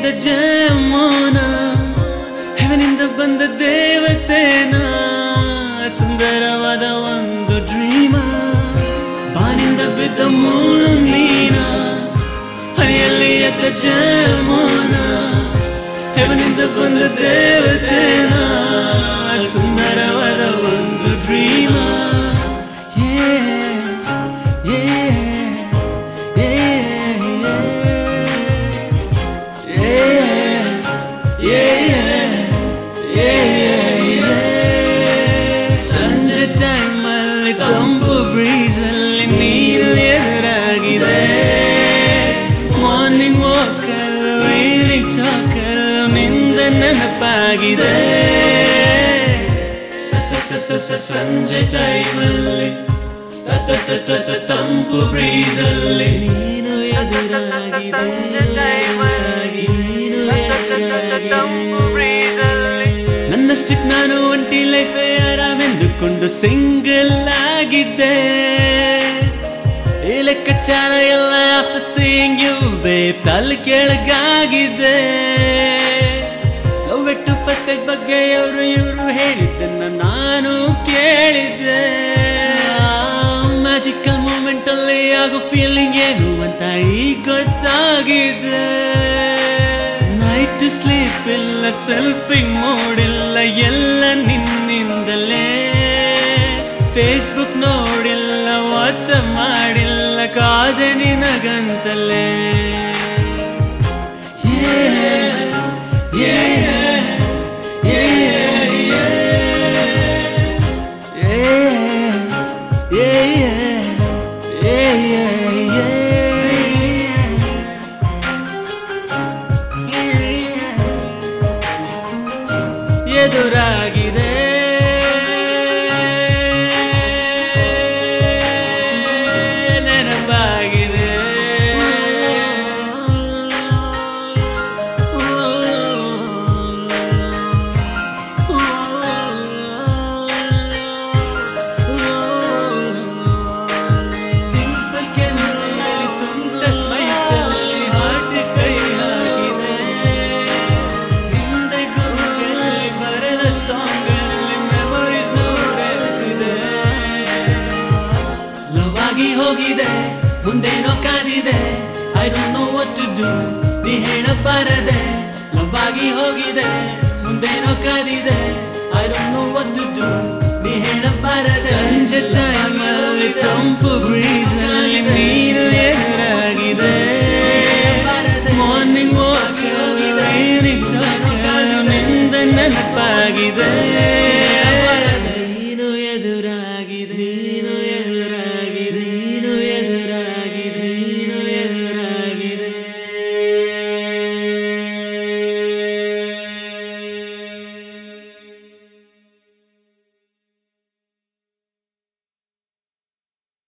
ಎದ್ದ ಜಮೋನ ಹೆವನಿಂದ ಬಂದ ದೇವತೆನ ಸುಂದರವಾದ ಒಂದು ಡ್ರೀಮ ಬಾನಿಂದ ಬಿದ್ದ ಮೂರು ನೀನ ಹನಿಯಲ್ಲಿ ಎದ್ದ ಜಮೋನ ಹೆವನಿಂದ ಬಂದ ದೇವತೆನ ಸುಂದರವಾದ ಒಂದು ಡ್ರೀಮ ಸಂಜೆ ಟೈಮಲ್ಲಿ ತಂಪು ಬ್ರೀಸಲ್ಲಿ ನೀರು ಎದುರಾಗಿದೆ ಮಾರ್ನಿಂಗ್ ವಾಕಲ್ಲಿ ಈವ್ನಿಂಗ್ ಟಾಕಲ್ಲಿ ನಿಂದ ನೆನಪಾಗಿದೆ ಸಂಜೆ ಟೈಮಲ್ಲಿ ತಂಪು ಬ್ರೀಸಲ್ಲಿ ನೀನು ಎದುರಾಗಿದೆ ನನ್ನಷ್ಟಕ್ಕೆ ನಾನು ಒಂಟಿ ಲೈಫ್ ಆರಾಮೆಂದುಕೊಂಡು ಸಿಂಗಲ್ ಆಗಿದ್ದೆ ಈ ಲೆಕ್ಕಾಚಾರ ಎಲ್ಲ ಆಫ್ಟರ್ ಸೀಯಿಂಗ್ ಯು ಬೇಬ್ ತಲೆ ಕೆಳಗಾಗಿದೆ ಲವ್ ಎಟ್ ಫಸ್ಟ್ ಸೈಟ್ ಬಗ್ಗೆ ಇವರು ಹೇಳಿದ್ದನ್ನ ನಾನು ಕೇಳಿದ್ದೆ ಮ್ಯಾಜಿಕಲ್ ಮೂಮೆಂಟ್ ಅಲ್ಲಿ ಆಗೋ ಫೀಲಿಂಗ್ ಏನು ಅಂತ ಈಗ ಗೊತ್ತಾಗಿದೆ ನೈಟ್ ಸ್ಲೀಪ್ ಇಲ್ಲ ಸೆಲ್ಫಿಂಗ್ ಮೂಡಿಲ್ಲ ಎಲ್ಲ ನಿನ್ನಿಂದಲೇ ಫೇಸ್ಬುಕ್ ನೋಡಿಲ್ಲ ವಾಟ್ಸಪ್ ಮಾಡಿಲ್ಲ ಕಾದೆ ನಿನಗಂತಲೇ ಎದುರಾಗಿದೆ ನೆನಪಾಗಿದೆ ಕೆನ್ನೆಯಲ್ಲಿ ತುಂಟ ಸ್ಮೈಲ್ ಚೆಲ್ಲಿ ಹಾಟಿ ಕೈ ಹಾಕಿದೆ ಹಿಂದೆ ಗುಂಗಲ್ಲಿ ಬರೆದ ಸಾಂಗಲ್ಲಿ ಮೆಮೊರೀಸ್ ನೋಡುತ್ತಿದೆ ಲವ್ ಆಗಿ ಹೋಗಿದೆ ಮುಂದೇನೋ ಕಾದಿದೆ I don't know what to do ನೀ ಹೇಳಬಾರದೆ ಲವ್ ಆಗಿ ಹೋಗಿದೆ ಮುಂದೇನೋ ಕಾದಿದೆ I don't know what to do ನೀ ಹೇಳಬಾರದೆ ಸಂಜೆ ಟೈಮಲ್ಲಿ ತಂಪು ಬ್ರೀಸಲ್ಲಿ ನೀರು ಎದುರಾಗಿದೆ ಮಾರ್ನಿಂಗ್ ವಾಕ್ ಈವ್ನಿಂಗ್ ಟಾಕ್ ನಿಂದ ನೆನಪಾಗಿದೆ